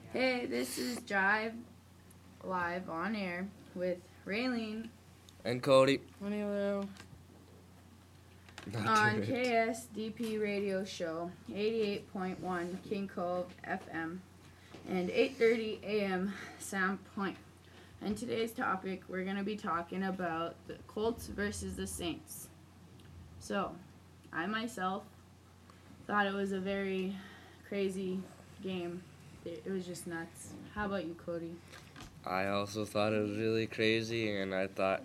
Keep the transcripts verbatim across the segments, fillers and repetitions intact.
Hey, this is Drive Live on air with Raylene and Cody Honey Lou on K S D P Radio Show eighty-eight point one King Cove F M and eight thirty A M Sound Point. And today's topic, we're going to be talking about the Colts versus the Saints. So, I myself thought it was a very crazy game. It, it was just nuts. How about you, Cody? I also thought it was really crazy, and I thought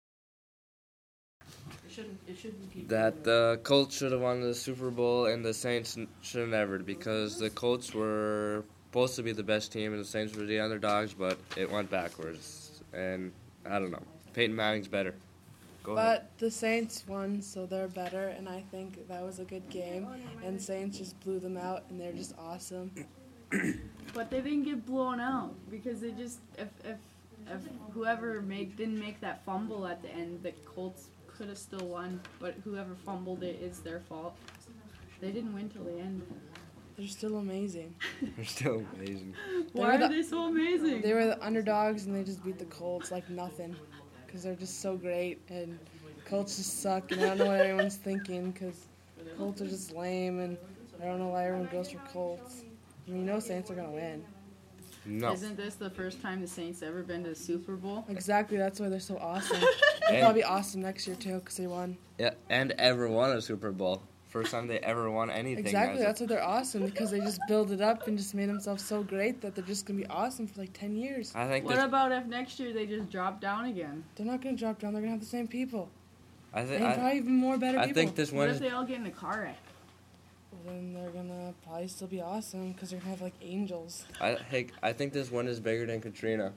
It shouldn't, it shouldn't be that the Colts should have won the Super Bowl and the Saints should have never, because the Colts were supposed to be the best team and the Saints were the underdogs, but it went backwards. And I don't know. Peyton Manning's better. Go But ahead. the Saints won, so they're better, and I think that was a good game. And Saints just blew them out, and they're just awesome. But they didn't get blown out because they just if if if whoever made didn't make that fumble at the end, the Colts could have still won. But whoever fumbled it is their fault. They didn't win till the end. They're still amazing. They're still amazing. Why were are the- they so amazing? They were the underdogs, and they just beat the Colts like nothing, because they're just so great. And Colts just suck, and I don't know what everyone's thinking, because Colts are just lame, and I don't know why everyone goes for Colts. I mean, you know Saints are gonna win. No. Isn't this the first time the Saints ever been to the Super Bowl? Exactly, that's why they're so awesome. They'll And- probably be awesome next year too, because they won. Yeah, and ever won a Super Bowl. First time they ever won anything. Exactly, as a- that's why they're awesome, because they just build it up and just made themselves so great that they're just gonna be awesome for like ten years. I think What this, about if next year they just drop down again? They're not gonna drop down. They're gonna have the same people, I think and I, probably even more better I people. think this What one if is they all get in a car wreck? Well, then they're gonna probably still be awesome, because they're gonna have like angels. I hey, I think this one is bigger than Katrina.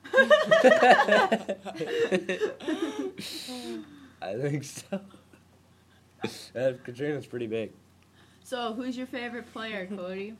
I think so. Uh, Katrina's pretty big. So, who's your favorite player, Cody?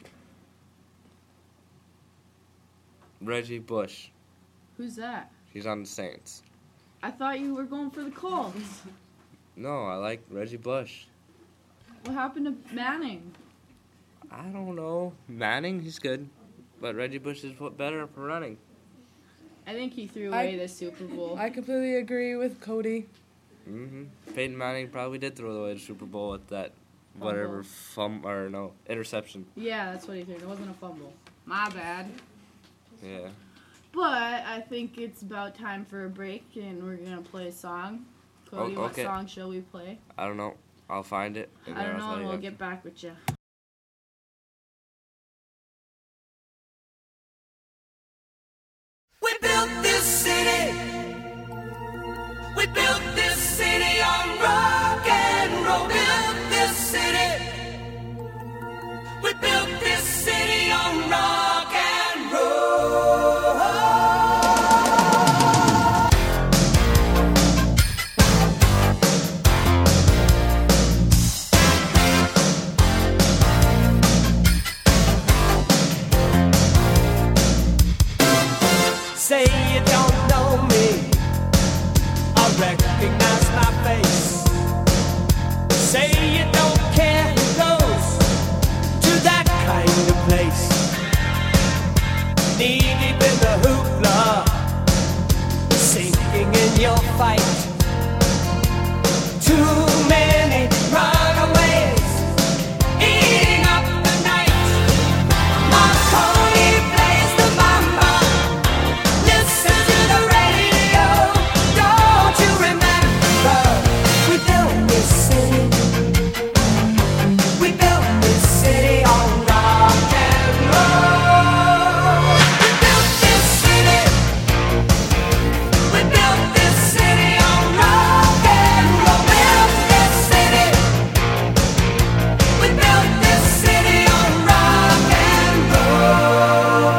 Reggie Bush. Who's that? He's on the Saints. I thought you were going for the Colts. No, I like Reggie Bush. What happened to Manning? I don't know. Manning, he's good. But Reggie Bush is what better for running. I think he threw I- away the Super Bowl. I completely agree with Cody. hmm Peyton Manning probably did throw away the Super Bowl with that whatever fum or no interception. yeah, that's what he threw. It wasn't a fumble. My bad. Yeah. But I think it's about time for a break, and we're gonna play a song. Cody, Oh, okay. what song shall we play? I don't know. I'll find it. And I then don't I'll know, tell and you we'll after. get back with you. We built this city. We built this city on rock and roll. Built this city. We built this city on rock and roll. Say you don't know me, I recognize my face. Say you don't care who goes to that kind of place. Knee deep in the hoopla, sinking in your fight. Too many runaways, eating up the night. Marconi plays the mambo. Listen to the radio, don't you remember? We built this city. We built this city on rock and roll. We built this city. We built this city on rock and roll. Built this city. We built this city on rock and roll.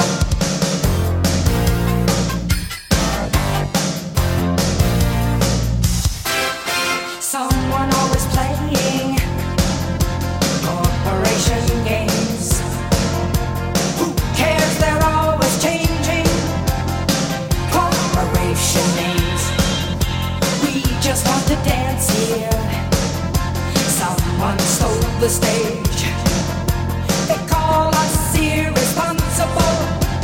Someone always playing corporation games. Who cares? They're always changing corporation names. We just want to dance here. Someone stole the stage. They call us irresponsible.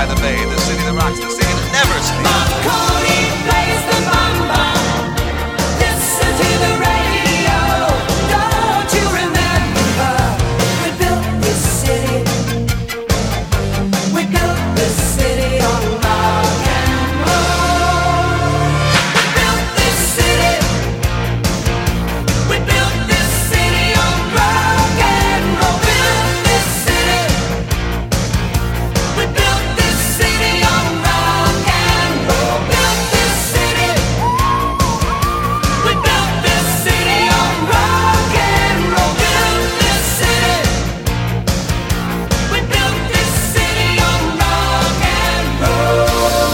by the bay, the city that rocks, the city that never sleeps. Marconi plays the bamba. Listen to the radio. Don't you remember? We built this city. We built this city on rock and roll. We built this city. We built this city on rock and roll. Built this city. We built this city on rock and roll. Built this city. We built this city on rock and roll. Built this city. We built this city on rock and roll.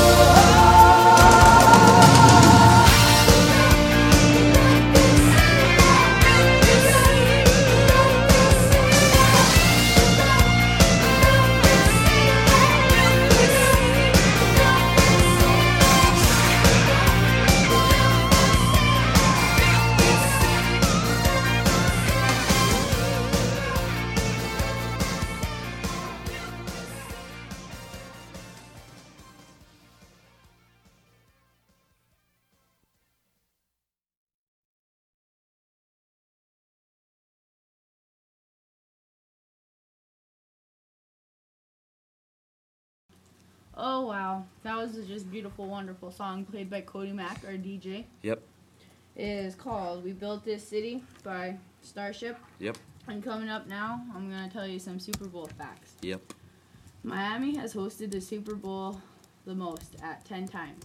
Oh wow, that was a just beautiful, wonderful song played by Cody Mack, our D J. Yep. It is called "We Built This City" by Starship. Yep. And coming up now, I'm gonna tell you some Super Bowl facts. Yep. Miami has hosted the Super Bowl the most at ten times,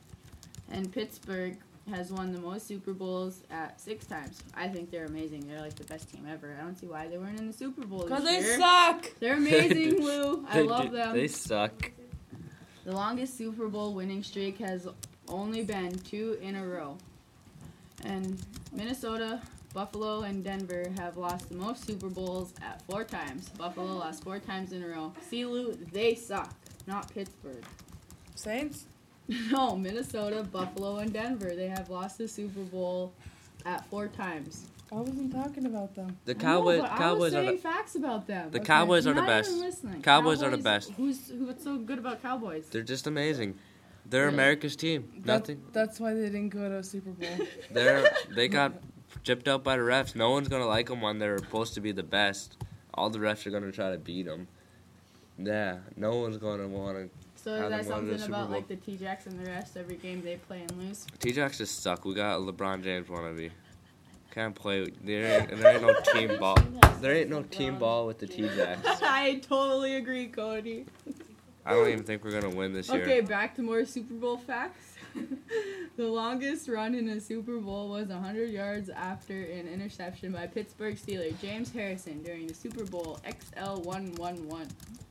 and Pittsburgh has won the most Super Bowls at six times. I think they're amazing. They're like the best team ever. I don't see why they weren't in the Super Bowl Because this they year. suck. They're amazing, Lou. I They love do- them. They suck. The longest Super Bowl winning streak has only been two in a row. And Minnesota, Buffalo, and Denver have lost the most Super Bowls at four times. Buffalo lost four times in a row. See, Lou, they suck, not Pittsburgh. Saints? No, Minnesota, Buffalo, and Denver. They have lost the Super Bowl at four times. I wasn't talking about them. The I know, Cowboys. but I was Cowboys are saying the. facts about them. The Okay. Cowboys are the You're not best. even listening. Cowboys are the best. Who's what's so good about Cowboys? They're just amazing. They're Really? America's team. That- Nothing. That's why they didn't go to a Super Bowl. They're they got gypped out by the refs. No one's gonna like them when they're supposed to be the best. All the refs are gonna try to beat them. Yeah, no one's gonna want to. So How is they that won the something Super about Bowl. like the T-Jacks and the rest? Every game they play and lose. T-Jacks just suck. We got a LeBron James wannabe. Can't play. There ain't, there ain't no team ball. There ain't no team ball with the T-Jacks. I totally agree, Cody. I don't even think we're gonna win this year. Okay, back to more Super Bowl facts. The longest run in a Super Bowl was one hundred yards after an interception by Pittsburgh Steeler James Harrison during the Super Bowl X L one eleven.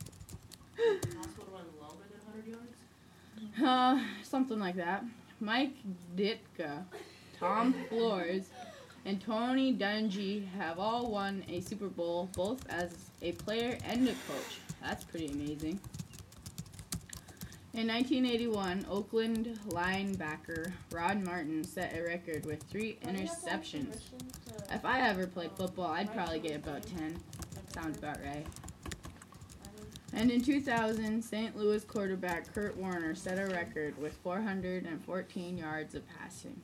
Uh, something like that. Mike Ditka, Tom Flores, and Tony Dungy have all won a Super Bowl, both as a player and a coach. That's pretty amazing. In nineteen eighty-one, Oakland linebacker Rod Martin set a record with three interceptions. If I ever played football, I'd probably get about ten. Sounds about right. And in two thousand, Saint Louis quarterback Kurt Warner set a record with four hundred fourteen yards of passing.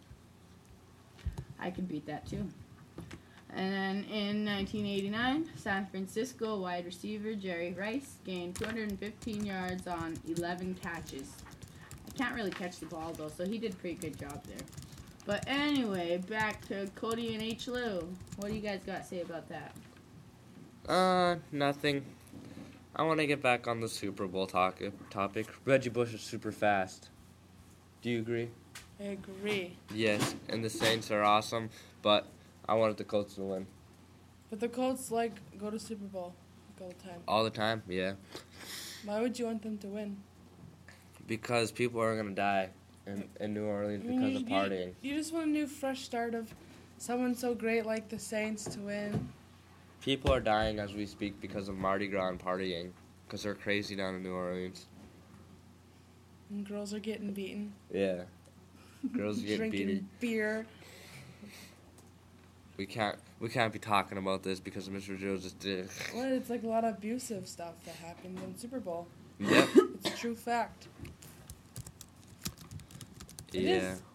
I could beat that too. And then in nineteen eighty-nine, San Francisco wide receiver Jerry Rice gained two hundred fifteen yards on eleven catches. I can't really catch the ball though, so he did a pretty good job there. But anyway, back to Cody and H. Lou. What do you guys got to say about that? Uh, nothing. I want to get back on the Super Bowl talk- topic. Reggie Bush is super fast. Do you agree? I agree. Yes, and the Saints are awesome, but I wanted the Colts to win. But the Colts, like, go to Super Bowl like, all the time. All the time, yeah. Why would you want them to win? Because people are going to die in, in New Orleans I mean, because you, of partying. You, you just want a new, fresh start of someone so great like the Saints to win. People are dying as we speak because of Mardi Gras and partying. Because they're crazy down in New Orleans. And girls are getting beaten. Yeah. Girls get Drinking beaten. beer. We can't we can't be talking about this because Mister Joe just did. Well, it's like a lot of abusive stuff that happens in Super Bowl. Yep. It's a true fact. It Yeah. is.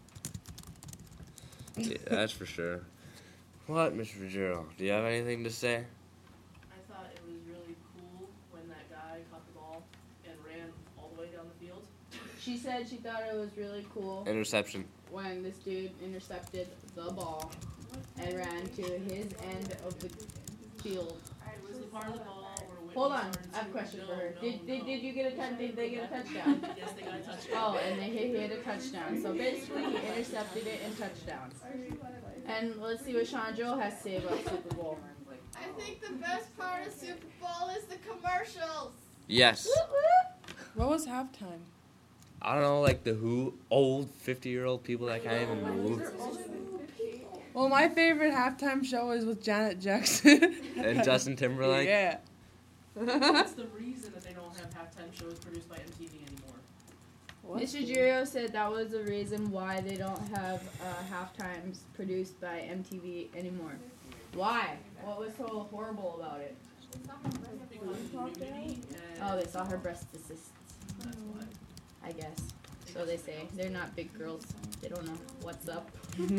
Yeah, that's for sure. What, Mister Ruggiero? Do you have anything to say? I thought it was really cool when that guy caught the ball and ran all the way down the field. She said she thought it was really cool Interception. when this dude intercepted the ball and ran to his end of the field. It was the part of the ball where Whitney Hold on, started I have a to- question no, for her. no, Did, did, no. did you get a touch? Did they get a touchdown? Yes, they got a touchdown. Oh, and they hit, hit a touchdown. So basically, he intercepted it and touchdown. And let's see what Sean Joe has to say about Super Bowl. I think the best part of Super Bowl is the commercials. Yes. What was halftime? I don't know, like the who old fifty-year-old people that can't even move. Well, my favorite halftime show is with Janet Jackson. And Justin Timberlake. Yeah. That's the reason that they don't have halftime shows produced by M T V anymore. Mister Girio said that was the reason why they don't have uh, halftimes produced by M T V anymore. Why? What was so horrible about it? Because of the nudity and Oh, they saw her breast assists, that's why. I guess. So they say. They're not big girls. They don't know what's up.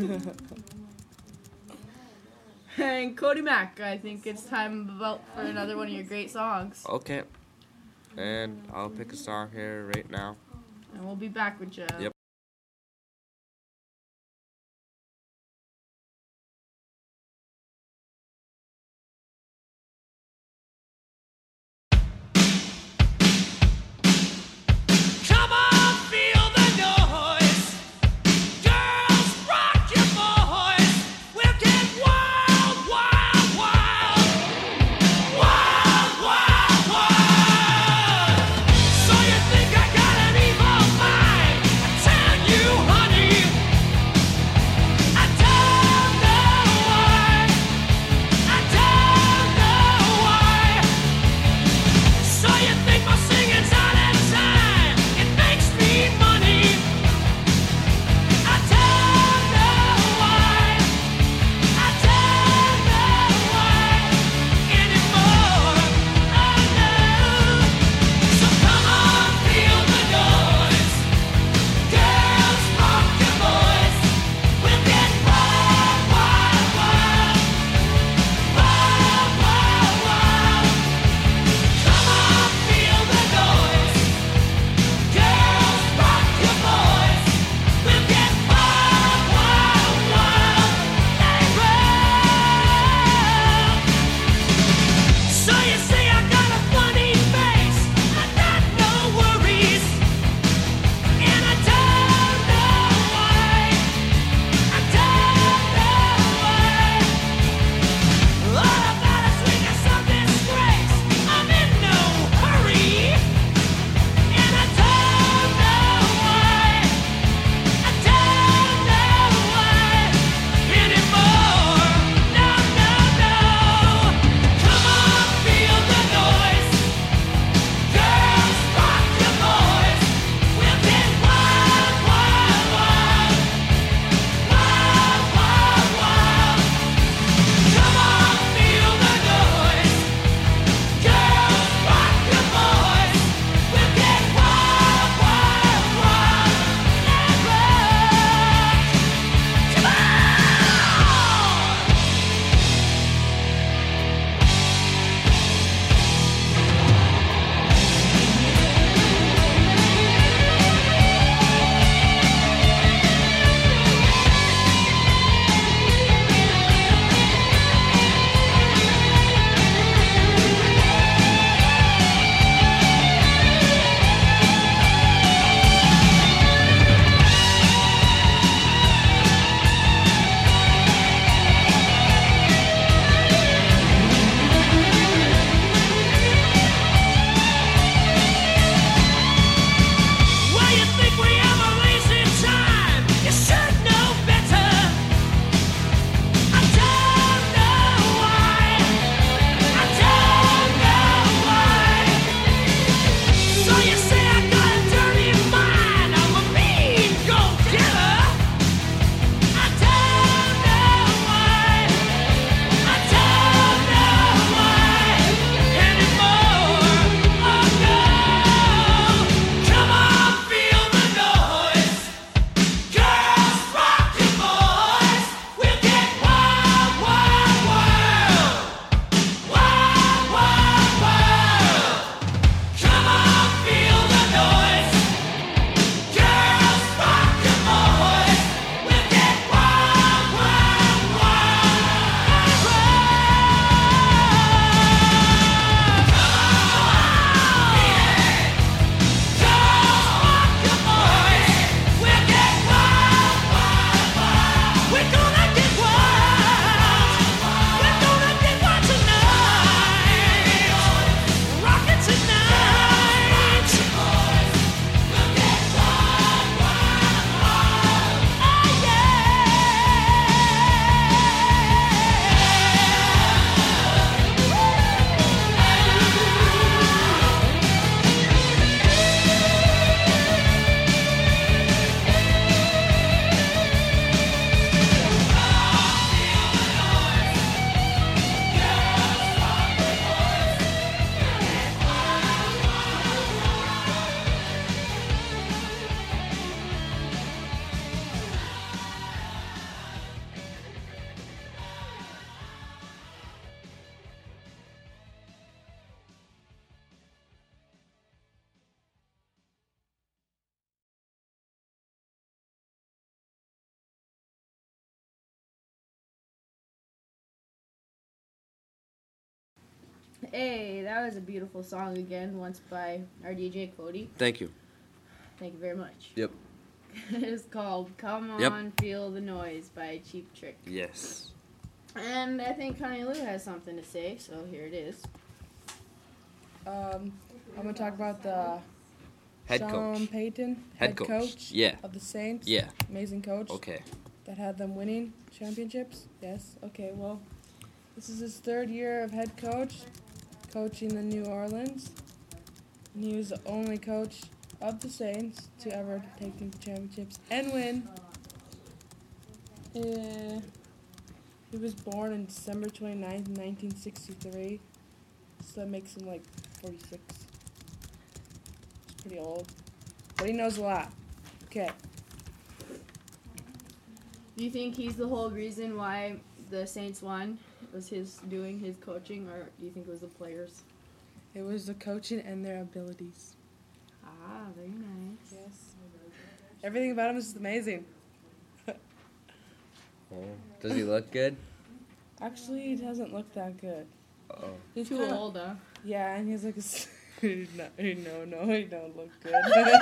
And Cody Mack, I think it's time about for another one of your great songs. Okay. And I'll pick a song here right now. And we'll be back with you. Yep. Come on, feel the noise. Girls, rock your boys. We'll get wild, wild, wild. Wild, wild, wild. So you think I got an evil mind? Hey, that was a beautiful song again, once by our D J Cody. Thank you. Thank you very much. Yep. It's called Come On, Yep. Feel the Noise by Cheap Trick. Yes. And I think Connie Lou has something to say, so here it is. Um, I'm gonna talk about the Head Sean coach. Payton, Head coach. Yeah. of the Saints. Yeah. Amazing coach. Okay. That had them winning championships. Yes. Okay. Well, this is his third year of head coach, coaching the New Orleans, and he was the only coach of the Saints to ever take them to championships and win. Uh, he was born on December twenty-ninth, nineteen sixty-three, so that makes him like forty-six. It's pretty old, but he knows a lot. Okay. Do you think he's the whole reason why the Saints won? Was his doing his coaching, or do you think it was the players? It was the coaching and their abilities. Ah, very nice. Yes. Everything about him is amazing. Oh. Does he look good? Actually, he doesn't look that good. Oh. He's Too kinda- old, huh? Yeah, and he's like, a s- no, no, no, he don't look good.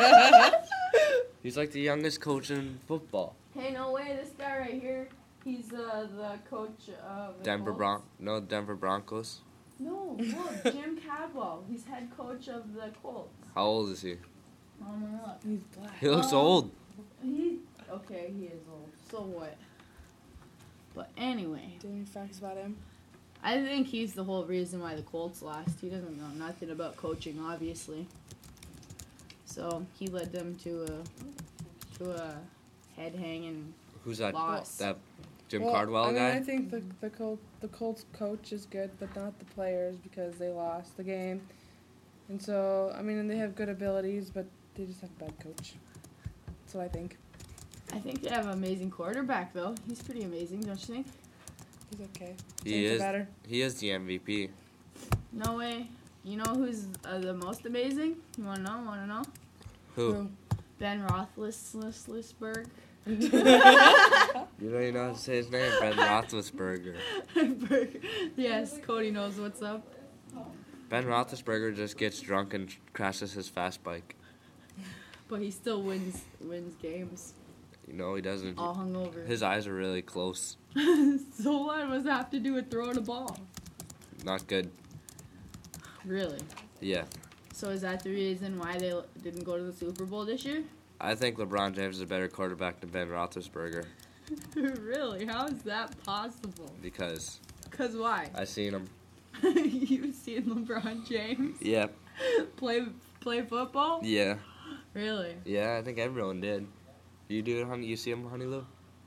He's like the youngest coach in football. Hey, no way! This guy right here, he's uh, the coach of the Denver Colts. Bron. No, Denver Broncos. No, look, Jim Cadwell. He's head coach of the Colts. How old is he? I'm gonna look. He's black. He looks Oh. old. He okay, he is old. So what? But anyway, Do you have any facts about him? I think he's the whole reason why the Colts lost. He doesn't know nothing about coaching, obviously. So he led them to a to a head hanging Who's that? loss. That Jim Well, Cardwell I mean, guy? I think the the Colts the Colts coach is good, but not the players because they lost the game. And so, I mean, they have good abilities, but they just have a bad coach. That's what I think. I think they have an amazing quarterback though. He's pretty amazing, don't you think? He's okay. He Saints are is. better. He is the M V P. No way. You know who's uh, the most amazing? You wanna know? Wanna know? Who? Ben Roethlisberger. You don't even know how to say his name. Ben Roethlisberger. Yes, Cody knows what's up. Ben Roethlisberger just gets drunk and crashes his fast bike. But he still wins wins games. You know he doesn't. All hungover. His eyes are really close. So what does that have to do with throwing a ball? Not good. Really? Yeah. So is that the reason why they didn't go to the Super Bowl this year? I think LeBron James is a better quarterback than Ben Roethlisberger Really? How is that possible? because Cause why? I seen him. You've seen LeBron James Yep. play play football? Yeah. Really? Yeah, I think everyone did. You do it, honey? You see him, Honey Lou?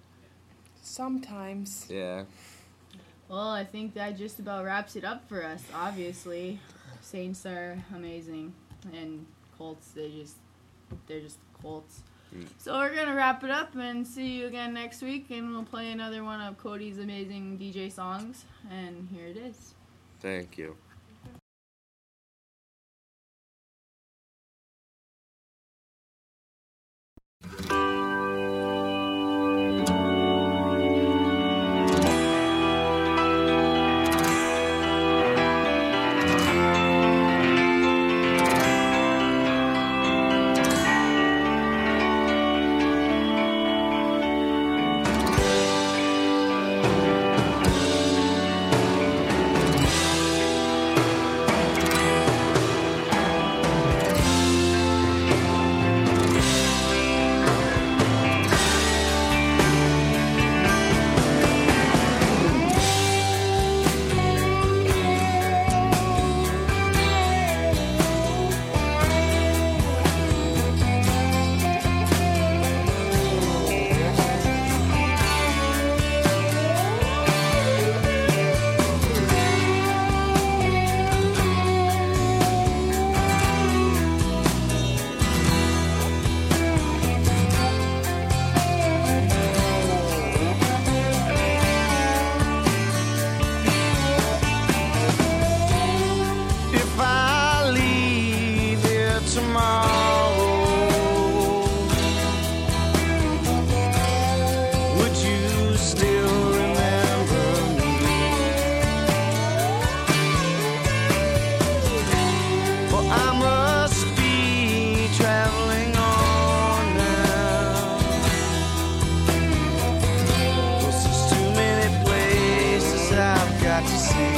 Sometimes. Yeah. Well, I think that just about wraps it up for us. Obviously, Saints are amazing, and Colts they just they're just Colts. Mm. So we're gonna wrap it up and see you again next week, and we'll play another one of Cody's amazing D J songs. And here it is. Thank you. got to say.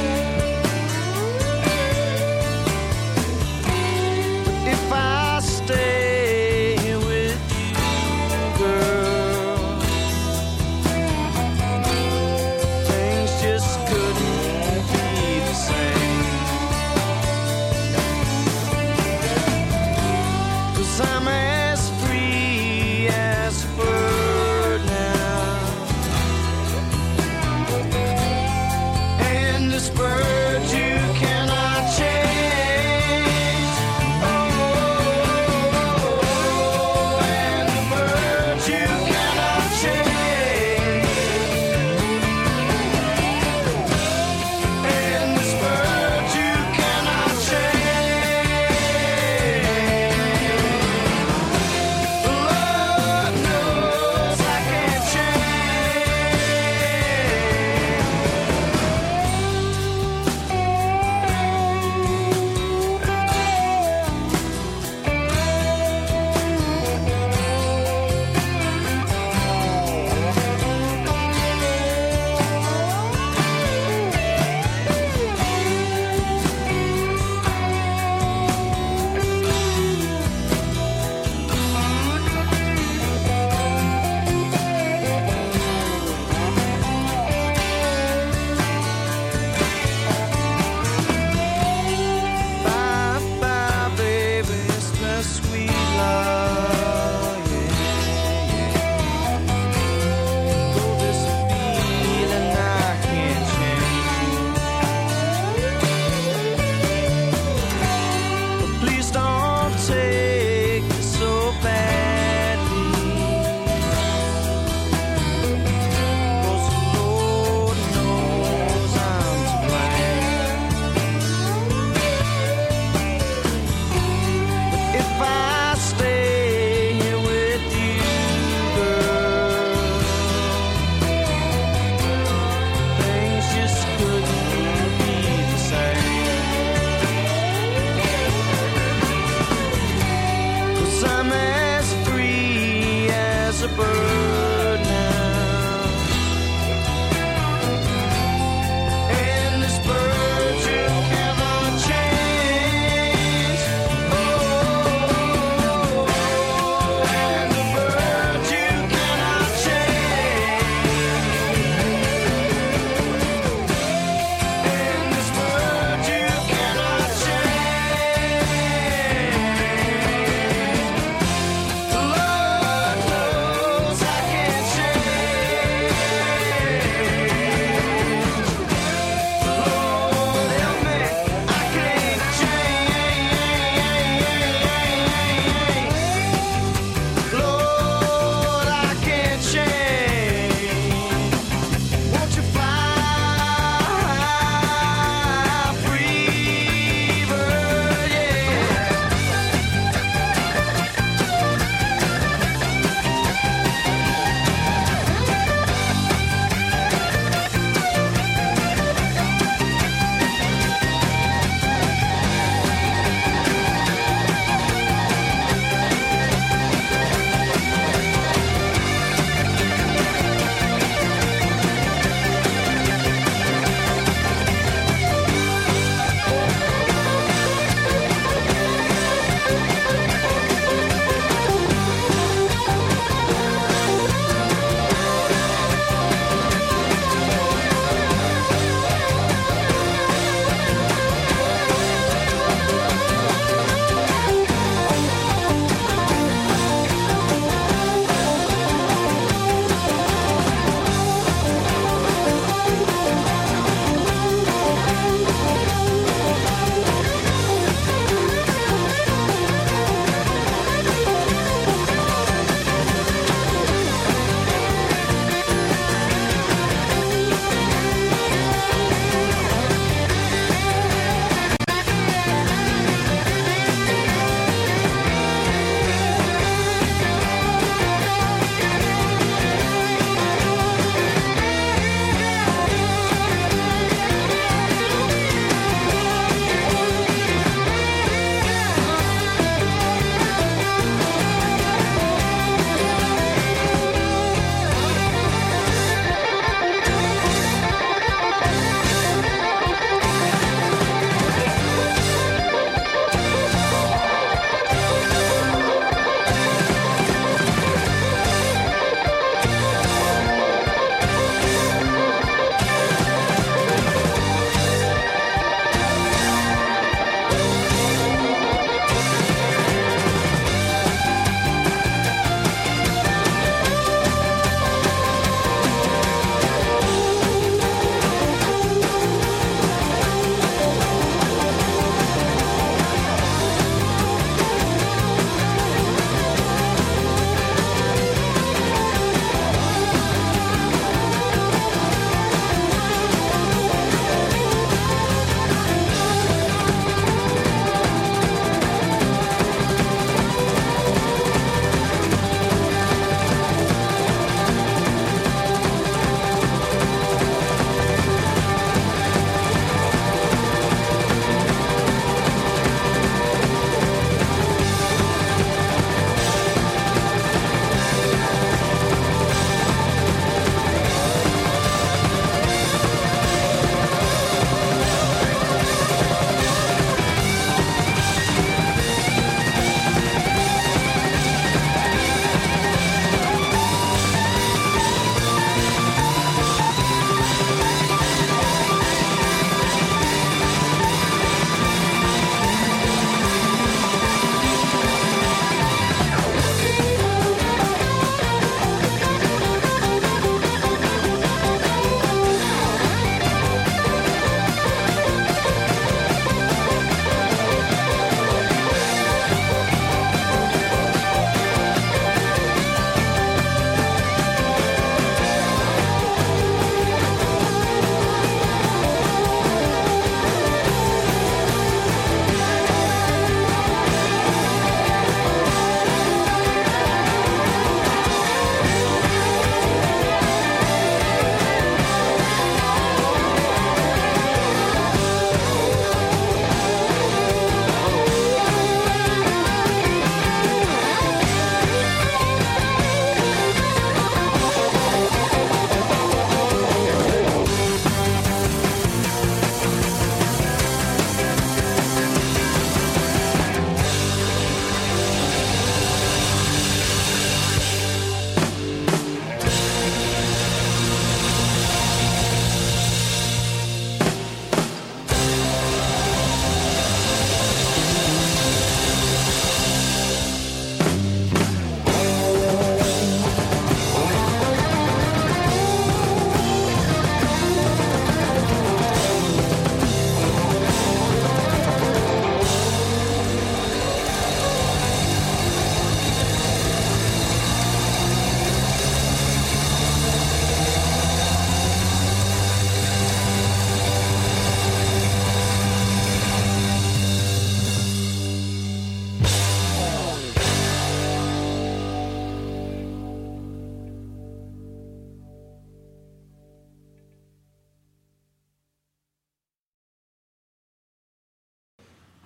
But if I stay with you, girl, things just couldn't be the same. 'Cause I'm as free as a bird now, and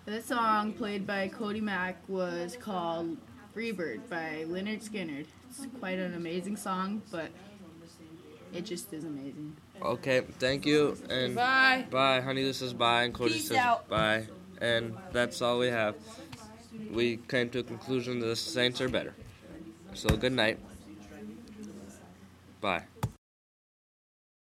This song played by Cody Mack was called Freebird by Lynyrd Skynyrd. It's quite an amazing song, but it just is amazing. Okay, thank you, and Bye. bye, honey. This is bye, and Cody Peace says out. bye, and that's all we have. We came to a conclusion the Saints are better. So good night. Bye.